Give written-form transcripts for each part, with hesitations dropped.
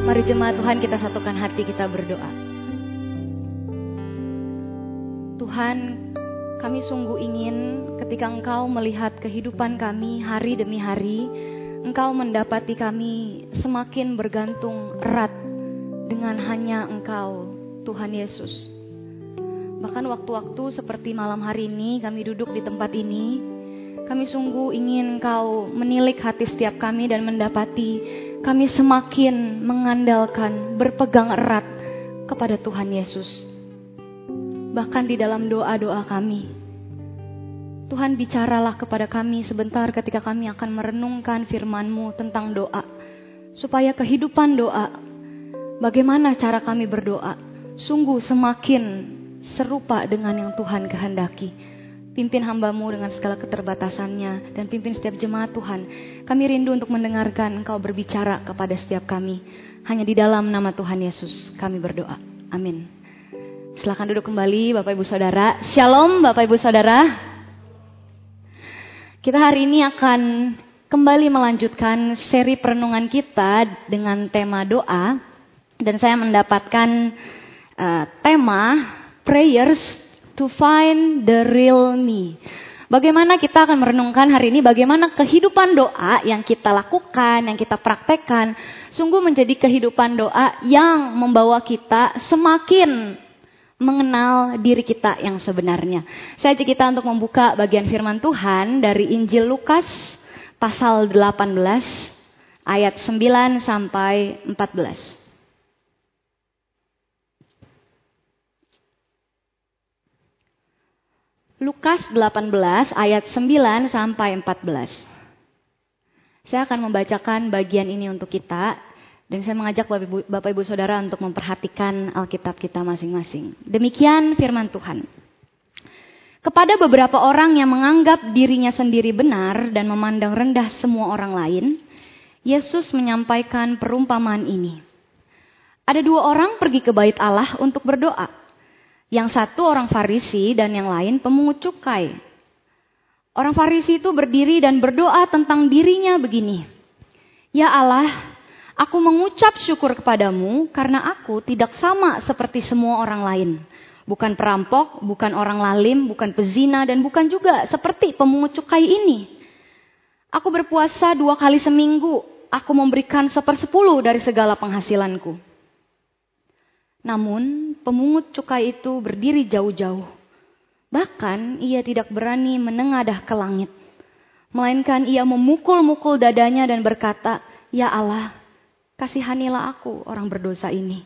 Mari jemaat Tuhan, kita satukan hati, kita berdoa. Tuhan, kami sungguh ingin ketika Engkau melihat kehidupan kami hari demi hari, Engkau mendapati kami semakin bergantung erat dengan hanya Engkau, Tuhan Yesus. Bahkan waktu-waktu seperti malam hari ini kami duduk di tempat ini, kami sungguh ingin Engkau menilik hati setiap kami dan mendapati kami semakin mengandalkan, berpegang erat kepada Tuhan Yesus. Bahkan di dalam doa-doa kami, Tuhan bicaralah kepada kami sebentar ketika kami akan merenungkan firman-Mu tentang doa. Supaya kehidupan doa, bagaimana cara kami berdoa, sungguh semakin serupa dengan yang Tuhan kehendaki. Pimpin hamba-Mu dengan segala keterbatasannya dan pimpin setiap jemaat Tuhan. Kami rindu untuk mendengarkan Engkau berbicara kepada setiap kami. Hanya di dalam nama Tuhan Yesus kami berdoa. Amin. Silakan duduk kembali Bapak Ibu Saudara. Shalom Bapak Ibu Saudara. Kita hari ini akan kembali melanjutkan seri perenungan kita dengan tema doa. Dan saya mendapatkan tema prayers to find the real me. Bagaimana kita akan merenungkan hari ini bagaimana kehidupan doa yang kita lakukan, yang kita praktekkan, sungguh menjadi kehidupan doa yang membawa kita semakin mengenal diri kita yang sebenarnya. Saya ajak kita untuk membuka bagian firman Tuhan dari Injil Lukas pasal 18 ayat 9 sampai 14. Lukas 18 ayat 9 sampai 14. Saya akan membacakan bagian ini untuk kita dan saya mengajak Bapak Ibu Saudara untuk memperhatikan Alkitab kita masing-masing. Demikian firman Tuhan. Kepada beberapa orang yang menganggap dirinya sendiri benar dan memandang rendah semua orang lain, Yesus menyampaikan perumpamaan ini. Ada dua orang pergi ke bait Allah untuk berdoa. Yang satu orang Farisi dan yang lain pemungut cukai. Orang Farisi itu berdiri dan berdoa tentang dirinya begini. Ya Allah, aku mengucap syukur kepadamu karena aku tidak sama seperti semua orang lain. Bukan perampok, bukan orang lalim, bukan pezina, dan bukan juga seperti pemungut cukai ini. Aku berpuasa 2 kali seminggu. Aku memberikan 1/10 dari segala penghasilanku. Namun pemungut cukai itu berdiri jauh-jauh. Bahkan ia tidak berani menengadah ke langit. Melainkan ia memukul-mukul dadanya dan berkata, Ya Allah, kasihanilah aku orang berdosa ini.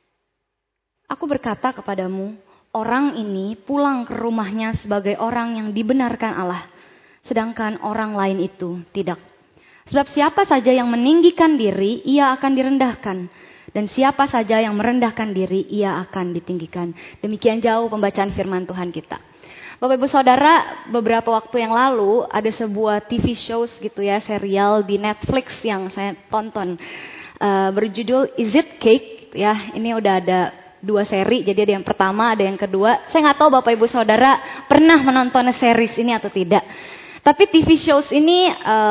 Aku berkata kepadamu, orang ini pulang ke rumahnya sebagai orang yang dibenarkan Allah. Sedangkan orang lain itu tidak. Sebab siapa saja yang meninggikan diri, ia akan direndahkan. Dan siapa saja yang merendahkan diri, ia akan ditinggikan. Demikian jauh pembacaan firman Tuhan kita. Bapak Ibu Saudara, beberapa waktu yang lalu ada sebuah TV shows gitu ya, serial di Netflix yang saya tonton. Berjudul Is It Cake? Ya, ini udah ada 2 seri, jadi ada yang pertama, ada yang kedua. Saya nggak tahu Bapak Ibu Saudara pernah menonton series ini atau tidak. Tapi TV shows ini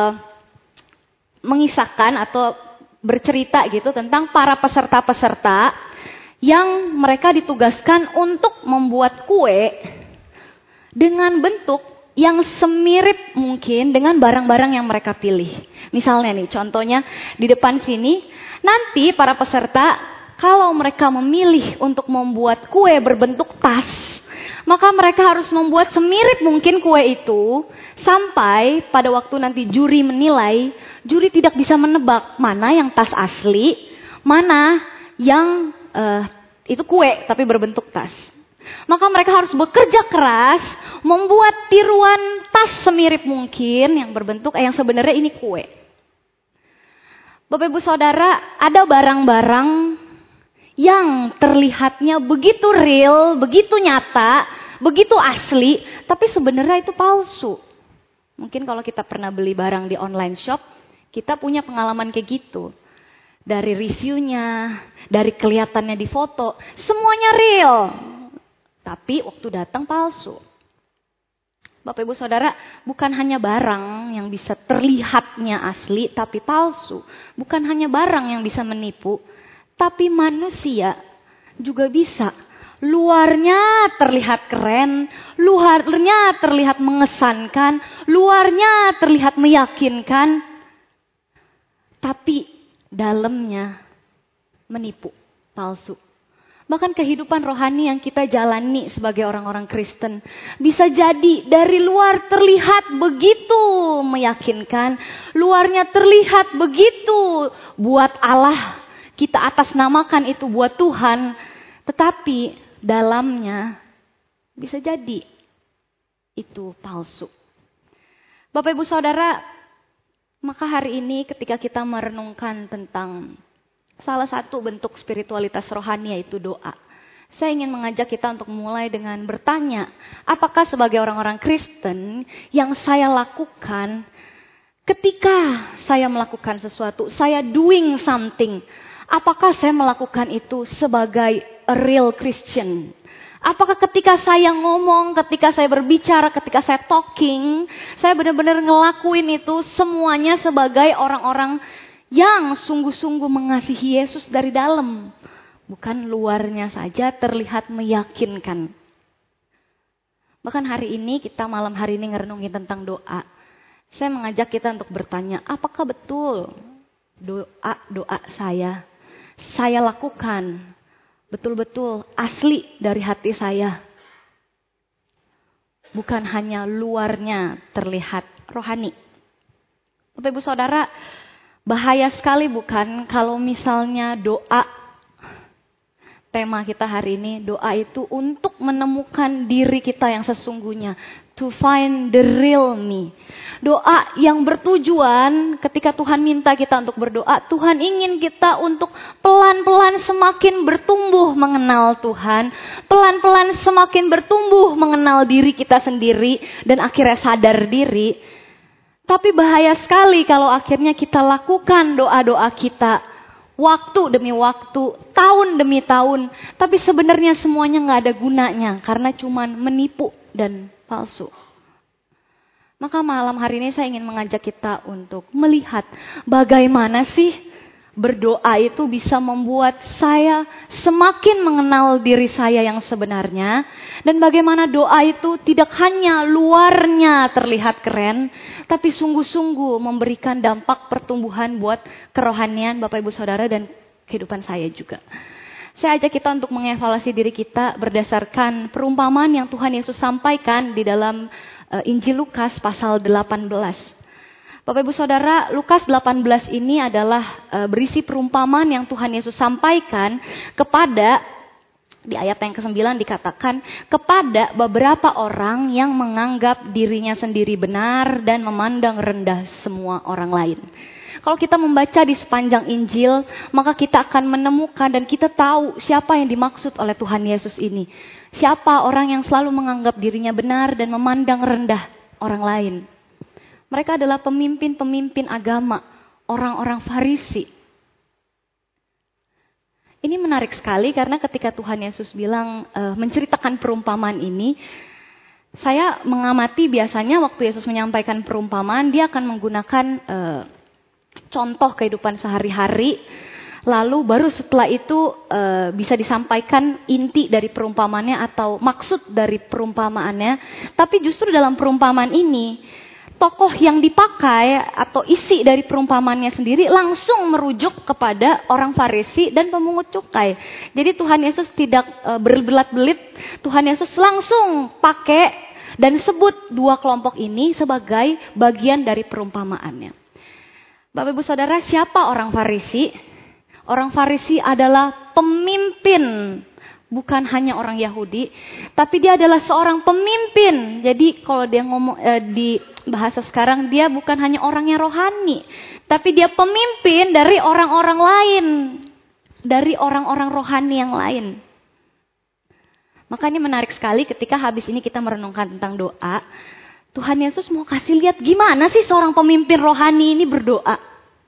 mengisahkan atau bercerita gitu tentang para peserta-peserta yang mereka ditugaskan untuk membuat kue dengan bentuk yang semirip mungkin dengan barang-barang yang mereka pilih. Misalnya nih, contohnya di depan sini, nanti para peserta kalau mereka memilih untuk membuat kue berbentuk tas, maka mereka harus membuat semirip mungkin kue itu sampai pada waktu nanti juri menilai, juri tidak bisa menebak mana yang tas asli, mana yang itu kue tapi berbentuk tas. Maka mereka harus bekerja keras membuat tiruan tas semirip mungkin yang berbentuk yang sebenarnya ini kue. Bapak Ibu Saudara, ada barang-barang yang terlihatnya begitu real, begitu nyata, begitu asli, tapi sebenarnya itu palsu. Mungkin kalau kita pernah beli barang di online shop, kita punya pengalaman kayak gitu. Dari reviewnya, dari kelihatannya di foto, semuanya real. Tapi waktu datang palsu. Bapak Ibu Saudara, bukan hanya barang yang bisa terlihatnya asli tapi palsu. Bukan hanya barang yang bisa menipu, Tapi manusia juga bisa. Luarnya terlihat keren, luarnya terlihat mengesankan, luarnya terlihat meyakinkan, tapi dalamnya menipu, palsu. Bahkan kehidupan rohani yang kita jalani sebagai orang-orang Kristen bisa jadi dari luar terlihat begitu meyakinkan, luarnya terlihat begitu buat Allah, kita atasnamakan itu buat Tuhan, tetapi dalamnya bisa jadi itu palsu. Bapak Ibu Saudara, maka hari ini ketika kita merenungkan tentang salah satu bentuk spiritualitas rohani yaitu doa, saya ingin mengajak kita untuk mulai dengan bertanya, apakah sebagai orang-orang Kristen yang saya lakukan ketika saya melakukan sesuatu, saya doing something, apakah saya melakukan itu sebagai a real Christian? Apakah ketika saya ngomong, ketika saya berbicara, ketika saya talking, saya benar-benar ngelakuin itu semuanya sebagai orang-orang yang sungguh-sungguh mengasihi Yesus dari dalam. Bukan luarnya saja terlihat meyakinkan. Bahkan hari ini, kita malam hari ini ngerenungin tentang doa. Saya mengajak kita untuk bertanya, apakah betul doa saya lakukan betul-betul asli dari hati saya. Bukan hanya luarnya terlihat rohani. Bapak Ibu Saudara, bahaya sekali bukan kalau misalnya doa, tema kita hari ini, doa itu untuk menemukan diri kita yang sesungguhnya. To find the real me. Doa yang bertujuan ketika Tuhan minta kita untuk berdoa, Tuhan ingin kita untuk pelan-pelan semakin bertumbuh mengenal Tuhan. Pelan-pelan semakin bertumbuh mengenal diri kita sendiri dan akhirnya sadar diri. Tapi bahaya sekali kalau akhirnya kita lakukan doa-doa kita waktu demi waktu, tahun demi tahun. Tapi sebenarnya semuanya gak ada gunanya karena cuman menipu dan palsu. Maka malam hari ini saya ingin mengajak kita untuk melihat bagaimana sih berdoa itu bisa membuat saya semakin mengenal diri saya yang sebenarnya. Dan bagaimana doa itu tidak hanya luarnya terlihat keren, tapi sungguh-sungguh memberikan dampak pertumbuhan buat kerohanian Bapak Ibu Saudara dan kehidupan saya juga. Saya ajak kita untuk mengevaluasi diri kita berdasarkan perumpamaan yang Tuhan Yesus sampaikan di dalam Injil Lukas pasal 18. Bapak Ibu Saudara, Lukas 18 ini adalah berisi perumpamaan yang Tuhan Yesus sampaikan kepada, di ayat yang ke-9 dikatakan, kepada beberapa orang yang menganggap dirinya sendiri benar dan memandang rendah semua orang lain. Kalau kita membaca di sepanjang Injil, maka kita akan menemukan dan kita tahu siapa yang dimaksud oleh Tuhan Yesus ini. Siapa orang yang selalu menganggap dirinya benar dan memandang rendah orang lain. Mereka adalah pemimpin-pemimpin agama, orang-orang Farisi. Ini menarik sekali karena ketika Tuhan Yesus bilang menceritakan perumpamaan ini, saya mengamati biasanya waktu Yesus menyampaikan perumpamaan, dia akan menggunakan contoh kehidupan sehari-hari, lalu baru setelah itu bisa disampaikan inti dari perumpamaannya atau maksud dari perumpamaannya. Tapi justru dalam perumpamaan ini, tokoh yang dipakai atau isi dari perumpamaannya sendiri langsung merujuk kepada orang Farisi dan pemungut cukai. Jadi Tuhan Yesus tidak berbelat-belit, Tuhan Yesus langsung pakai dan sebut dua kelompok ini sebagai bagian dari perumpamaannya. Bapak Ibu Saudara, siapa orang Farisi? Orang Farisi adalah pemimpin, bukan hanya orang Yahudi, tapi dia adalah seorang pemimpin. Jadi kalau dia ngomong di bahasa sekarang, dia bukan hanya orang yang rohani, tapi dia pemimpin dari orang-orang lain, dari orang-orang rohani yang lain. Makanya menarik sekali ketika habis ini kita merenungkan tentang doa. Tuhan Yesus mau kasih lihat gimana sih seorang pemimpin rohani ini berdoa.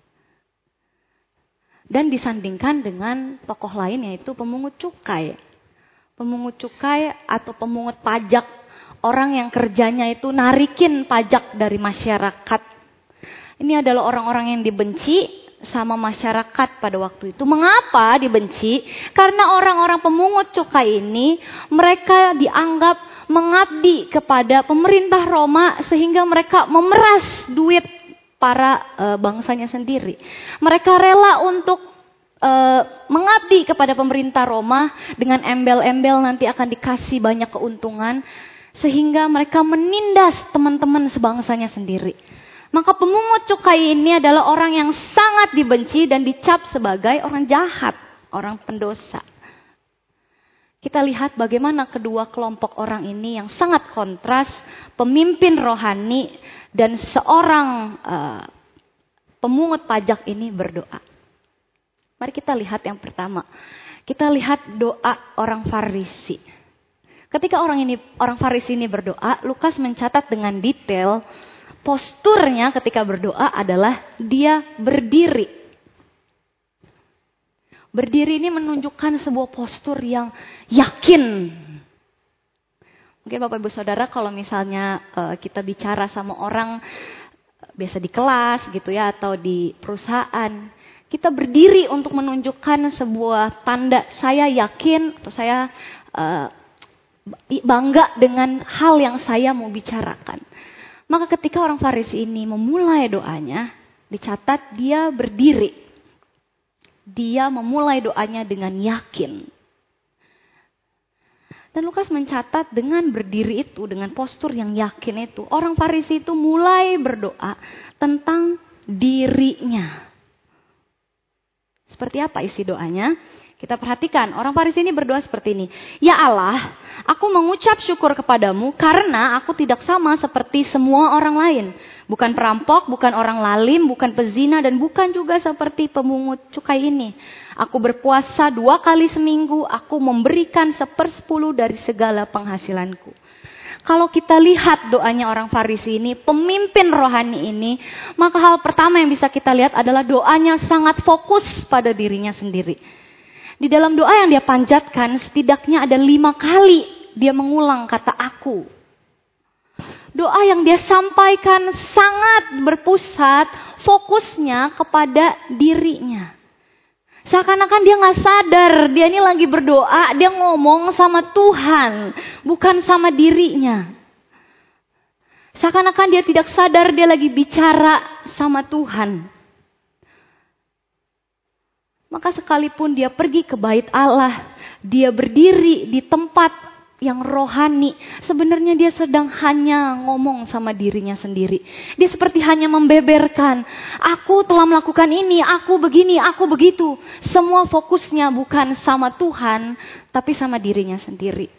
Dan disandingkan dengan tokoh lain yaitu pemungut cukai. Pemungut cukai atau pemungut pajak. Orang yang kerjanya itu narikin pajak dari masyarakat. Ini adalah orang-orang yang dibenci sama masyarakat pada waktu itu. Mengapa dibenci? Karena orang-orang pemungut cukai ini, mereka dianggap mengabdi kepada pemerintah Roma sehingga mereka memeras duit para bangsanya sendiri. Mereka rela untuk mengabdi kepada pemerintah Roma dengan embel-embel nanti akan dikasih banyak keuntungan, sehingga mereka menindas teman-teman sebangsanya sendiri. Maka pemungut cukai ini adalah orang yang sangat dibenci dan dicap sebagai orang jahat, orang pendosa. Kita lihat bagaimana kedua kelompok orang ini yang sangat kontras, pemimpin rohani dan seorang pemungut pajak ini berdoa. Mari kita lihat yang pertama. Kita lihat doa orang Farisi. Ketika orang Farisi ini berdoa, Lukas mencatat dengan detail posturnya ketika berdoa adalah dia berdiri. Berdiri ini menunjukkan sebuah postur yang yakin. Mungkin Bapak Ibu Saudara kalau misalnya kita bicara sama orang biasa di kelas gitu ya atau di perusahaan, kita berdiri untuk menunjukkan sebuah tanda saya yakin atau saya bangga dengan hal yang saya mau bicarakan. Maka ketika orang Farisi ini memulai doanya, dicatat dia berdiri. Dia memulai doanya dengan yakin. Dan Lukas mencatat dengan berdiri itu, dengan postur yang yakin itu, orang Farisi itu mulai berdoa tentang dirinya. Seperti apa isi doanya? Kita perhatikan, orang Farisi ini berdoa seperti ini. Ya Allah, aku mengucap syukur kepadamu karena aku tidak sama seperti semua orang lain. Bukan perampok, bukan orang lalim, bukan pezina, dan bukan juga seperti pemungut cukai ini. Aku berpuasa 2 kali seminggu, aku memberikan 1/10 dari segala penghasilanku. Kalau kita lihat doanya orang Farisi ini, pemimpin rohani ini, maka hal pertama yang bisa kita lihat adalah doanya sangat fokus pada dirinya sendiri. Di dalam doa yang dia panjatkan, setidaknya ada 5 kali dia mengulang kata aku. Doa yang dia sampaikan sangat berpusat fokusnya kepada dirinya. Seakan-akan dia gak sadar, dia ini lagi berdoa, dia ngomong sama Tuhan, bukan sama dirinya. Seakan-akan dia tidak sadar dia lagi bicara sama Tuhan. Maka sekalipun dia pergi ke bait Allah, dia berdiri di tempat yang rohani, sebenarnya dia sedang hanya ngomong sama dirinya sendiri. Dia seperti hanya membeberkan, aku telah melakukan ini, aku begini, aku begitu. Semua fokusnya bukan sama Tuhan, tapi sama dirinya sendiri.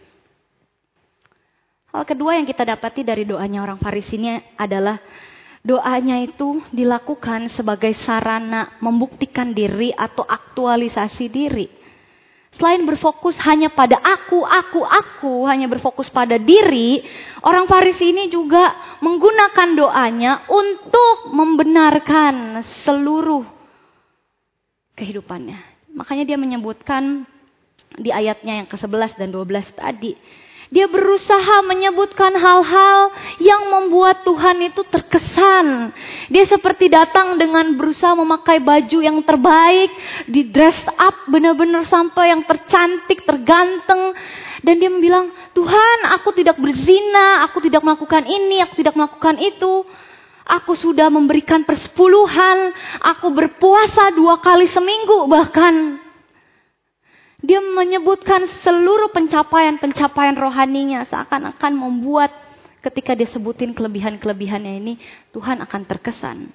Hal kedua yang kita dapati dari doanya orang Farisi ini adalah doanya itu dilakukan sebagai sarana membuktikan diri atau aktualisasi diri. Selain berfokus hanya pada aku, hanya berfokus pada diri, orang Farisi ini juga menggunakan doanya untuk membenarkan seluruh kehidupannya. Makanya dia menyebutkan di ayatnya yang ke-11 dan 12 tadi, dia berusaha menyebutkan hal-hal yang membuat Tuhan itu terkesan. Dia seperti datang dengan berusaha memakai baju yang terbaik, di dress up benar-benar sampai yang tercantik, terganteng. Dan dia bilang, Tuhan, aku tidak berzina, aku tidak melakukan ini, aku tidak melakukan itu. Aku sudah memberikan persepuluhan, aku berpuasa 2 kali seminggu bahkan. Dia menyebutkan seluruh pencapaian rohaninya, seakan-akan membuat ketika dia sebutin kelebihan-kelebihannya ini, Tuhan akan terkesan.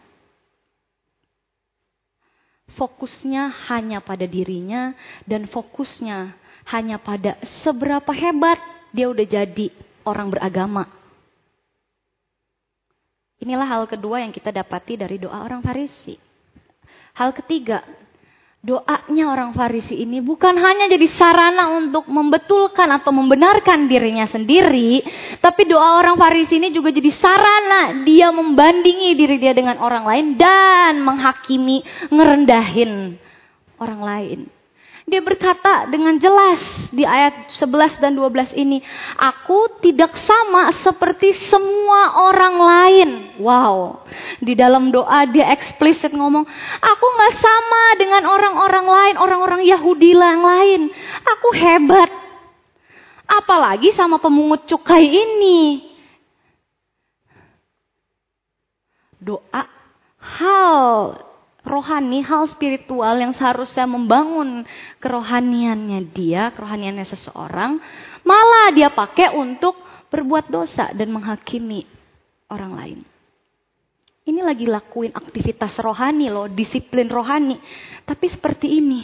Fokusnya hanya pada dirinya dan fokusnya hanya pada seberapa hebat dia udah jadi orang beragama. Inilah hal kedua yang kita dapati dari doa orang Farisi. Hal ketiga, doanya orang Farisi ini bukan hanya jadi sarana untuk membetulkan atau membenarkan dirinya sendiri, tapi doa orang Farisi ini juga jadi sarana dia membandingi diri dia dengan orang lain dan menghakimi, ngerendahin orang lain. Dia berkata dengan jelas di ayat 11 dan 12 ini, aku tidak sama seperti semua orang lain. Wow, di dalam doa dia eksplisit ngomong, aku gak sama dengan orang-orang lain, orang-orang Yahudi yang lain. Aku hebat. Apalagi sama pemungut cukai ini. Doa hal rohani, hal spiritual yang seharusnya membangun kerohaniannya dia, kerohaniannya seseorang, malah dia pakai untuk berbuat dosa dan menghakimi orang lain. Ini lagi lakuin aktivitas rohani loh, disiplin rohani. Tapi seperti ini.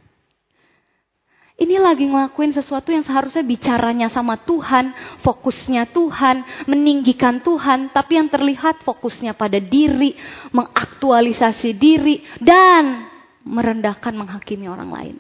Ini lagi ngelakuin sesuatu yang seharusnya bicaranya sama Tuhan, fokusnya Tuhan, meninggikan Tuhan. Tapi yang terlihat fokusnya pada diri, mengaktualisasi diri, dan merendahkan, menghakimi orang lain.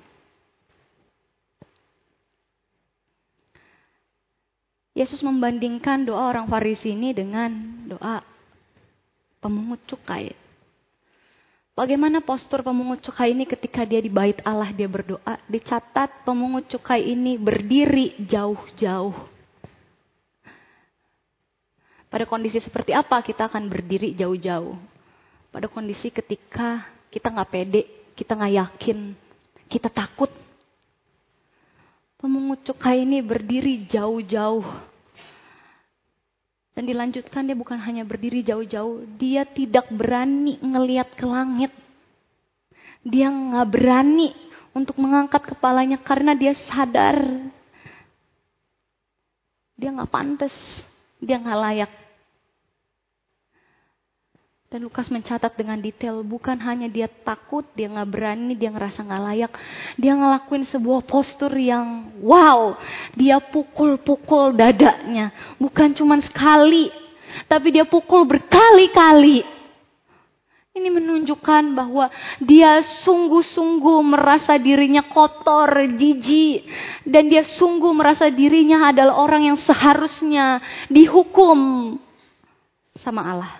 Yesus membandingkan doa orang Farisi ini dengan doa pemungut cukai. Bagaimana postur pemungut cukai ini ketika dia di bait Allah dia berdoa? Dicatat pemungut cukai ini berdiri jauh-jauh. Pada kondisi seperti apa kita akan berdiri jauh-jauh? Pada kondisi ketika kita gak pede, kita gak yakin, kita takut. Pemungut cukai ini berdiri jauh-jauh. Dan dilanjutkan dia bukan hanya berdiri jauh-jauh, dia tidak berani ngelihat ke langit. Dia gak berani untuk mengangkat kepalanya karena dia sadar. Dia gak pantas, dia gak layak. Dan Lukas mencatat dengan detail, bukan hanya dia takut, dia gak berani, dia ngerasa gak layak. Dia ngelakuin sebuah postur yang wow, dia pukul-pukul dadanya. Bukan cuma sekali, tapi dia pukul berkali-kali. Ini menunjukkan bahwa dia sungguh-sungguh merasa dirinya kotor, jijik. Dan dia sungguh merasa dirinya adalah orang yang seharusnya dihukum sama Allah.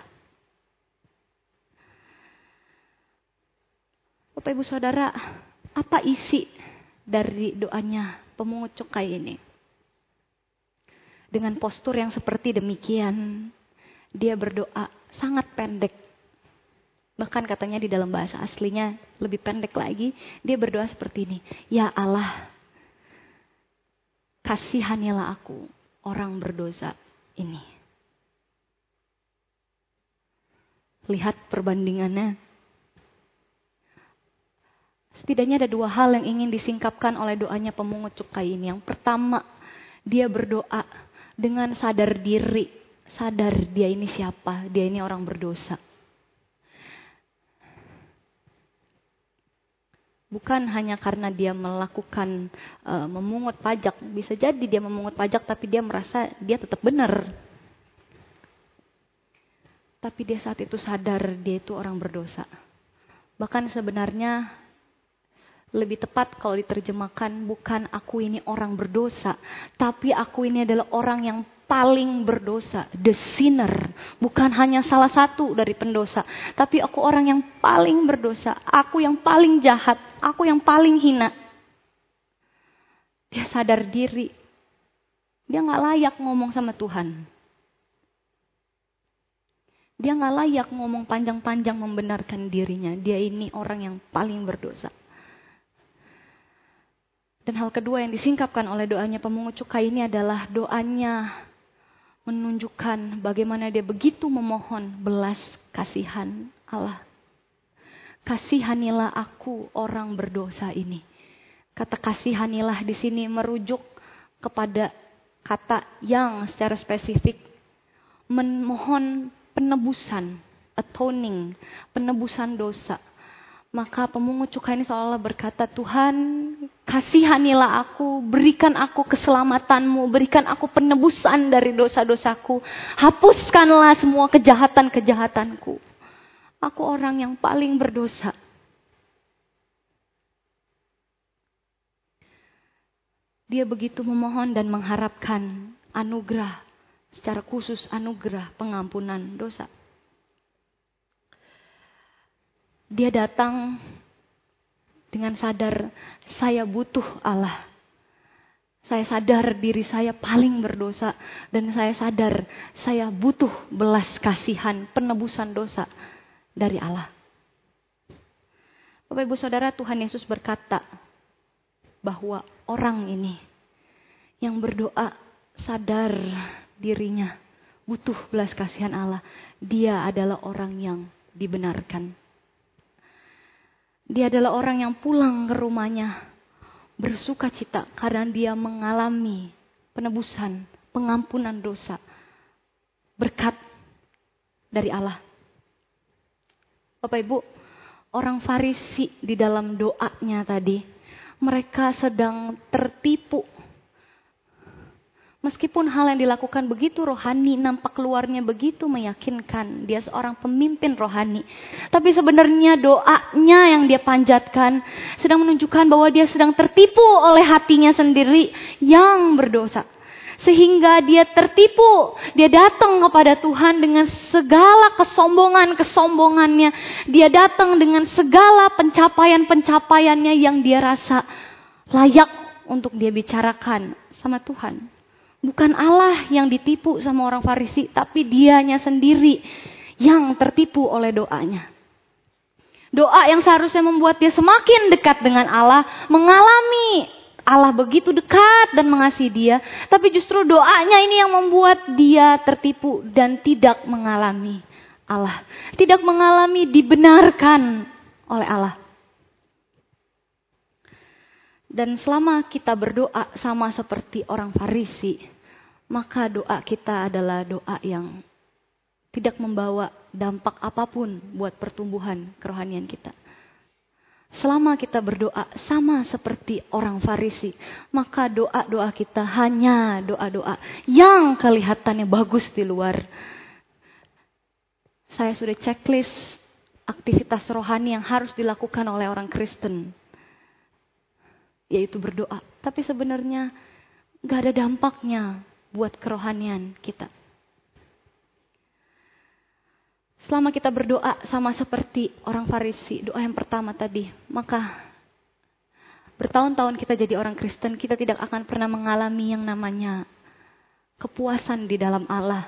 Bapak Ibu Saudara, apa isi dari doanya pemungut cukai ini? Dengan postur yang seperti demikian, dia berdoa sangat pendek. Bahkan katanya di dalam bahasa aslinya lebih pendek lagi, dia berdoa seperti ini. Ya Allah, kasihanilah aku, orang berdosa ini. Lihat perbandingannya. Setidaknya ada dua hal yang ingin disingkapkan oleh doanya pemungut cukai ini. Yang pertama, dia berdoa dengan sadar diri. Sadar dia ini siapa, dia ini orang berdosa. Bukan hanya karena dia melakukan memungut pajak. Bisa jadi dia memungut pajak tapi dia merasa dia tetap benar. Tapi dia saat itu sadar dia itu orang berdosa. Bahkan sebenarnya lebih tepat kalau diterjemahkan bukan aku ini orang berdosa. Tapi aku ini adalah orang yang paling berdosa. The sinner. Bukan hanya salah satu dari pendosa. Tapi aku orang yang paling berdosa. Aku yang paling jahat. Aku yang paling hina. Dia sadar diri. Dia gak layak ngomong sama Tuhan. Dia gak layak ngomong panjang-panjang membenarkan dirinya. Dia ini orang yang paling berdosa. Dan hal kedua yang disingkapkan oleh doanya pemungut cukai ini adalah doanya menunjukkan bagaimana dia begitu memohon belas kasihan Allah. Kasihanilah aku orang berdosa ini. Kata kasihanilah di sini merujuk kepada kata yang secara spesifik memohon penebusan, atoning, penebusan dosa. Maka pemungut cukai ini seolah-olah berkata, Tuhan kasihanilah aku, berikan aku keselamatanmu, berikan aku penebusan dari dosa-dosaku. Hapuskanlah semua kejahatan-kejahatanku. Aku orang yang paling berdosa. Dia begitu memohon dan mengharapkan anugerah, secara khusus anugerah pengampunan dosa. Dia datang dengan sadar saya butuh Allah. Saya sadar diri saya paling berdosa dan saya sadar saya butuh belas kasihan, penebusan dosa dari Allah. Bapak Ibu Saudara, Tuhan Yesus berkata bahwa orang ini yang berdoa sadar dirinya butuh belas kasihan Allah, dia adalah orang yang dibenarkan. Dia adalah orang yang pulang ke rumahnya bersuka cita karena dia mengalami penebusan, pengampunan dosa, berkat dari Allah. Bapak Ibu, orang Farisi di dalam doanya tadi, mereka sedang tertipu. Meskipun hal yang dilakukan begitu rohani, nampak luarnya begitu meyakinkan. Dia seorang pemimpin rohani. Tapi sebenarnya doanya yang dia panjatkan sedang menunjukkan bahwa dia sedang tertipu oleh hatinya sendiri yang berdosa. Sehingga dia tertipu. Dia datang kepada Tuhan dengan segala kesombongannya. Dia datang dengan segala pencapaiannya yang dia rasa layak untuk dia bicarakan sama Tuhan. Bukan Allah yang ditipu sama orang Farisi, tapi dianya sendiri yang tertipu oleh doanya. Doa yang seharusnya membuat dia semakin dekat dengan Allah, mengalami Allah begitu dekat dan mengasihi dia, tapi justru doanya ini yang membuat dia tertipu dan tidak mengalami Allah. Tidak mengalami dibenarkan oleh Allah. Dan selama kita berdoa sama seperti orang Farisi, maka doa kita adalah doa yang tidak membawa dampak apapun buat pertumbuhan kerohanian kita. Selama kita berdoa sama seperti orang Farisi, maka doa-doa kita hanya doa-doa yang kelihatannya bagus di luar. Saya sudah checklist aktivitas rohani yang harus dilakukan oleh orang Kristen, yaitu berdoa. Tapi sebenarnya gak ada dampaknya buat kerohanian kita. Selama kita berdoa sama seperti orang Farisi, doa yang pertama tadi, maka bertahun-tahun kita jadi orang Kristen, kita tidak akan pernah mengalami yang namanya kepuasan di dalam Allah.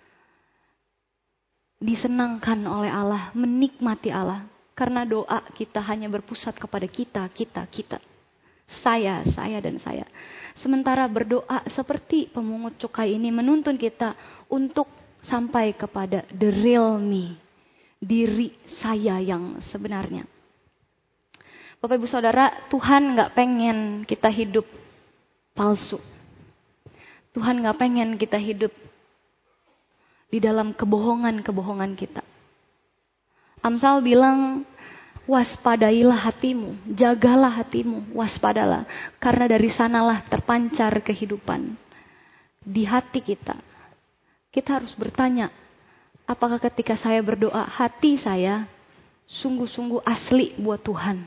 Disenangkan oleh Allah, menikmati Allah. Karena doa kita hanya berpusat kepada kita. Saya, dan saya. Sementara berdoa seperti pemungut cukai ini menuntun kita untuk sampai kepada the real me. Diri saya yang sebenarnya. Bapak Ibu Saudara, Tuhan gak pengen kita hidup palsu. Tuhan gak pengen kita hidup di dalam kebohongan-kebohongan kita. Amsal bilang, waspadailah hatimu, jagalah hatimu, waspadalah. Karena dari sanalah terpancar kehidupan. Di hati kita, kita harus bertanya, apakah ketika saya berdoa, hati saya sungguh-sungguh asli buat Tuhan?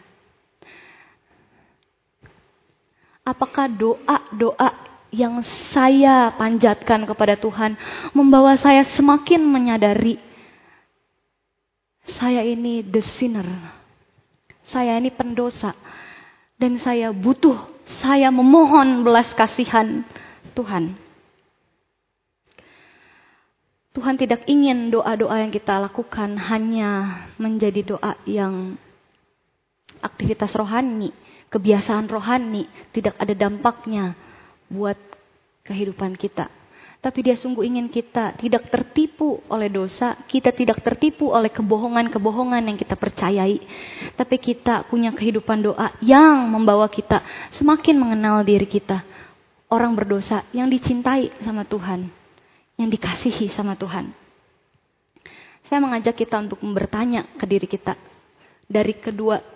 Apakah doa-doa yang saya panjatkan kepada Tuhan membawa saya semakin menyadari saya ini the sinner. Saya ini pendosa. Dan saya memohon belas kasihan Tuhan. Tuhan tidak ingin doa-doa yang kita lakukan hanya menjadi doa yang aktivitas rohani, kebiasaan rohani, tidak ada dampaknya buat kehidupan kita. Tapi dia sungguh ingin kita tidak tertipu oleh dosa, kita tidak tertipu oleh kebohongan-kebohongan yang kita percayai. Tapi kita punya kehidupan doa yang membawa kita semakin mengenal diri kita. Orang berdosa yang dicintai sama Tuhan, yang dikasihi sama Tuhan. Saya mengajak kita untuk bertanya ke diri kita. Dari kedua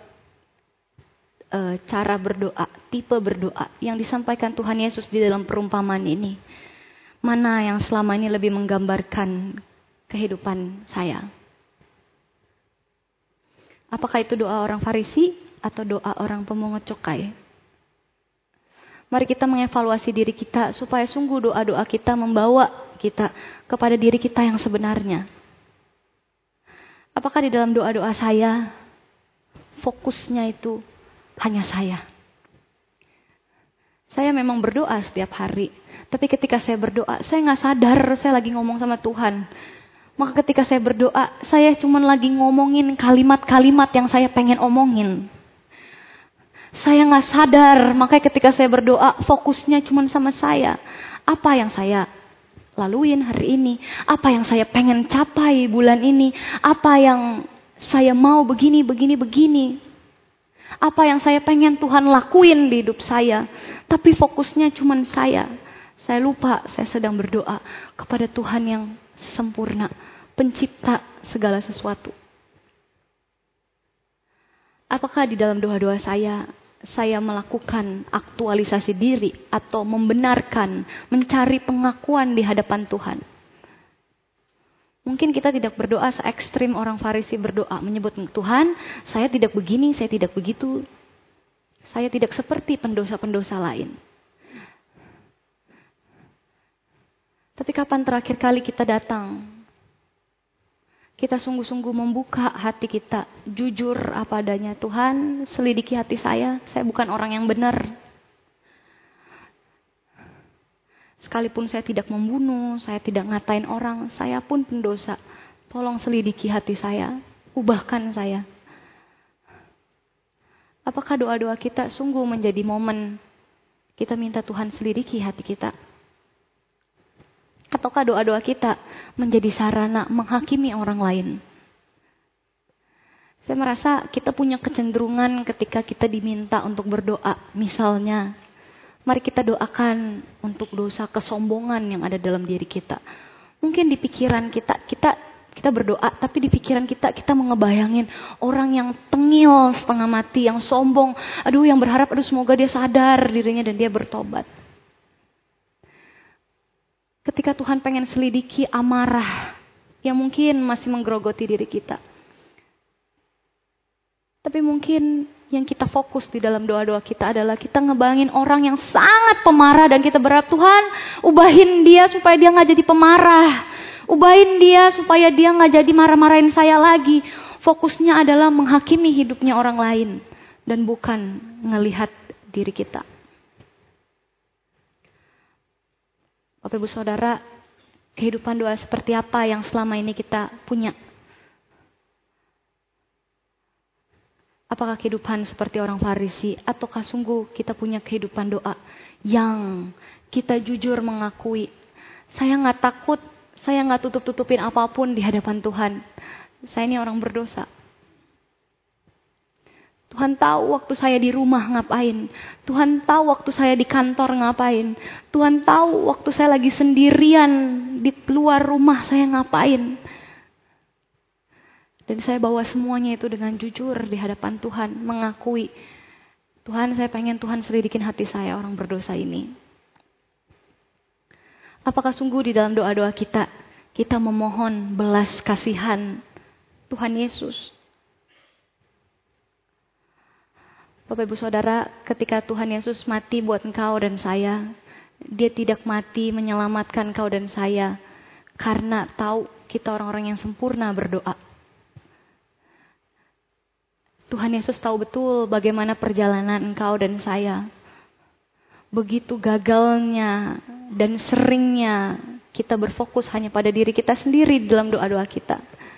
cara berdoa, tipe berdoa yang disampaikan Tuhan Yesus di dalam perumpamaan ini. Mana yang selama ini lebih menggambarkan kehidupan saya? Apakah itu doa orang Farisi atau doa orang pemungut cukai? Mari kita mengevaluasi diri kita supaya sungguh doa-doa kita membawa kita kepada diri kita yang sebenarnya. Apakah di dalam doa-doa saya fokusnya itu hanya saya. Saya memang berdoa setiap hari. Tapi ketika saya berdoa, saya nggak sadar saya lagi ngomong sama Tuhan. Maka ketika saya berdoa, saya cuma lagi ngomongin kalimat-kalimat yang saya pengen omongin. Saya nggak sadar, makanya ketika saya berdoa, fokusnya cuma sama saya. Apa yang saya laluin hari ini? Apa yang saya pengen capai bulan ini? Apa yang saya mau begini. Apa yang saya pengen Tuhan lakuin di hidup saya. Tapi fokusnya cuma saya. Saya lupa saya sedang berdoa kepada Tuhan yang sempurna, pencipta segala sesuatu. Apakah di dalam doa-doa saya melakukan aktualisasi diri atau membenarkan, mencari pengakuan di hadapan Tuhan? Mungkin kita tidak berdoa se-ekstrim orang Farisi berdoa, menyebut Tuhan, saya tidak begini, saya tidak begitu. Saya tidak seperti pendosa-pendosa lain. Tapi kapan terakhir kali kita datang? Kita sungguh-sungguh membuka hati kita, jujur apa adanya. Tuhan, selidiki hati saya bukan orang yang benar. Sekalipun saya tidak membunuh, saya tidak ngatain orang, saya pun pendosa. Tolong selidiki hati saya, ubahkan saya. Apakah doa-doa kita sungguh menjadi momen kita minta Tuhan selidiki hati kita? Ataukah doa-doa kita menjadi sarana menghakimi orang lain? Saya merasa kita punya kecenderungan ketika kita diminta untuk berdoa. Misalnya, mari kita doakan untuk dosa kesombongan yang ada dalam diri kita. Mungkin di pikiran kita berdoa, tapi di pikiran kita mengebayangin orang yang tengil setengah mati, yang sombong. Yang berharap, semoga dia sadar dirinya dan dia bertobat. Ketika Tuhan pengen selidiki amarah yang mungkin masih menggerogoti diri kita. Tapi mungkin yang kita fokus di dalam doa-doa kita adalah kita ngebayangin orang yang sangat pemarah dan kita berharap Tuhan ubahin dia supaya dia gak jadi pemarah. Ubahin dia supaya dia gak jadi marah-marahin saya lagi. Fokusnya adalah menghakimi hidupnya orang lain dan bukan ngelihat diri kita. Bapak Ibu Saudara, kehidupan doa seperti apa yang selama ini kita punya? Apakah kehidupan seperti orang Farisi? Ataukah sungguh kita punya kehidupan doa yang kita jujur mengakui, saya gak takut, saya gak tutup-tutupin apapun di hadapan Tuhan. Saya ini orang berdosa. Tuhan tahu waktu saya di rumah ngapain. Tuhan tahu waktu saya di kantor ngapain. Tuhan tahu waktu saya lagi sendirian di luar rumah saya ngapain. Dan saya bawa semuanya itu dengan jujur di hadapan Tuhan. Mengakui, Tuhan, saya pengen Tuhan selidikin hati saya orang berdosa ini. Apakah sungguh di dalam doa-doa kita memohon belas kasihan Tuhan Yesus? Bapak Ibu Saudara, ketika Tuhan Yesus mati buat engkau dan saya, Dia tidak mati menyelamatkan engkau dan saya karena tahu kita orang-orang yang sempurna berdoa. Tuhan Yesus tahu betul bagaimana perjalanan engkau dan saya. Begitu gagalnya dan seringnya kita berfokus hanya pada diri kita sendiri dalam doa-doa kita.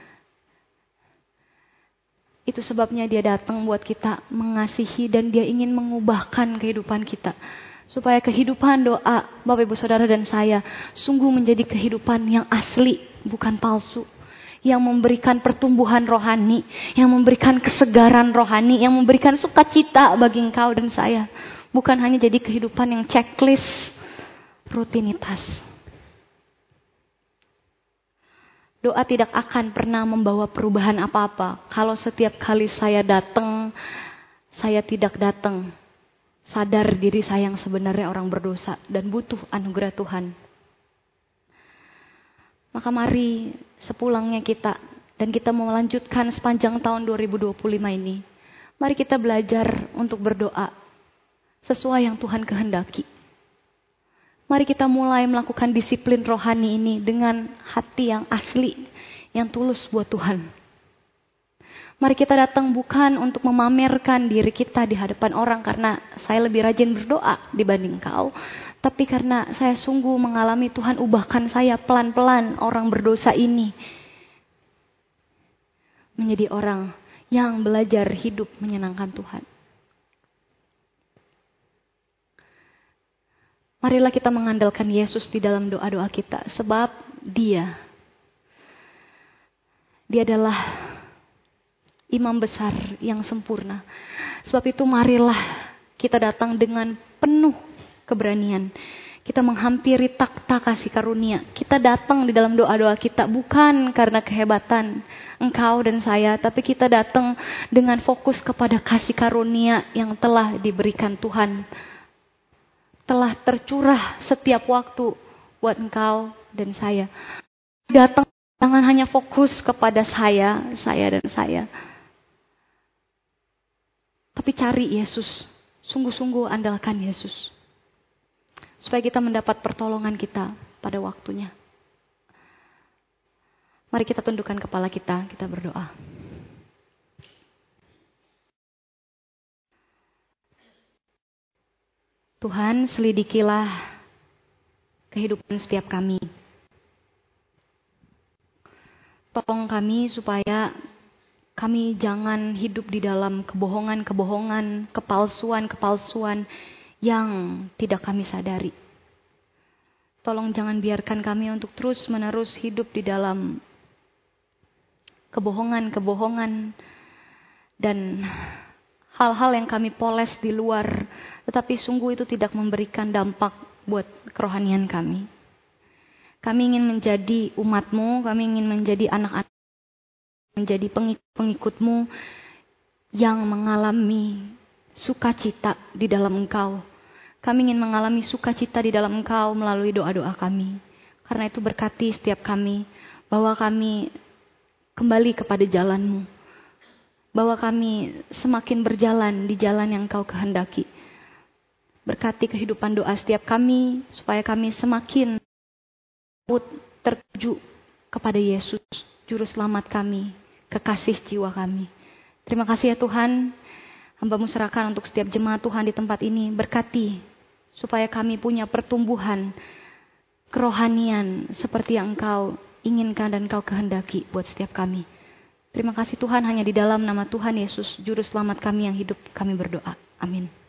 Itu sebabnya Dia datang buat kita mengasihi dan Dia ingin mengubahkan kehidupan kita. Supaya kehidupan doa Bapak Ibu Saudara dan saya sungguh menjadi kehidupan yang asli, bukan palsu. Yang memberikan pertumbuhan rohani, yang memberikan kesegaran rohani, yang memberikan sukacita bagi engkau dan saya. Bukan hanya jadi kehidupan yang checklist, rutinitas. Doa tidak akan pernah membawa perubahan apa-apa kalau setiap kali saya datang, saya tidak datang. Sadar diri saya yang sebenarnya orang berdosa dan butuh anugerah Tuhan. Maka mari sepulangnya kita dan kita mau melanjutkan sepanjang tahun 2025 ini. Mari kita belajar untuk berdoa sesuai yang Tuhan kehendaki. Mari kita mulai melakukan disiplin rohani ini dengan hati yang asli, yang tulus buat Tuhan. Mari kita datang bukan untuk memamerkan diri kita di hadapan orang karena saya lebih rajin berdoa dibanding kau. Tapi karena saya sungguh mengalami Tuhan ubahkan saya pelan-pelan orang berdosa ini. Menjadi orang yang belajar hidup menyenangkan Tuhan. Marilah kita mengandalkan Yesus di dalam doa-doa kita. Sebab Dia adalah Imam besar yang sempurna. Sebab itu marilah kita datang dengan penuh keberanian. Kita menghampiri takhta kasih karunia. Kita datang di dalam doa-doa kita bukan karena kehebatan engkau dan saya. Tapi kita datang dengan fokus kepada kasih karunia yang telah diberikan Tuhan. Telah tercurah setiap waktu buat engkau dan saya. Datang jangan hanya fokus kepada saya dan saya. Tapi cari Yesus. Sungguh-sungguh andalkan Yesus. Supaya kita mendapat pertolongan kita pada waktunya. Mari kita tundukkan kepala kita berdoa. Tuhan, selidikilah kehidupan setiap kami. Tolong kami supaya kami jangan hidup di dalam kebohongan-kebohongan, kepalsuan-kepalsuan yang tidak kami sadari. Tolong jangan biarkan kami untuk terus-menerus hidup di dalam kebohongan-kebohongan dan hal-hal yang kami poles di luar, tetapi sungguh itu tidak memberikan dampak buat kerohanian kami. Kami ingin menjadi umat-Mu, kami ingin menjadi anak-anak, menjadi pengikut-Mu yang mengalami sukacita di dalam Engkau. Kami ingin mengalami sukacita di dalam Engkau melalui doa-doa kami. Karena itu berkati setiap kami, bahwa kami kembali kepada jalan-Mu. Bahwa kami semakin berjalan di jalan yang Engkau kehendaki. Berkati kehidupan doa setiap kami, supaya kami semakin tertuju kepada Yesus, Juru Selamat kami, kekasih jiwa kami. Terima kasih ya Tuhan, hamba-Mu serahkan untuk setiap jemaat Tuhan di tempat ini. Berkati, supaya kami punya pertumbuhan kerohanian seperti yang Engkau inginkan dan Engkau kehendaki buat setiap kami. Terima kasih Tuhan, hanya di dalam nama Tuhan Yesus, Juru Selamat kami yang hidup, kami berdoa. Amin.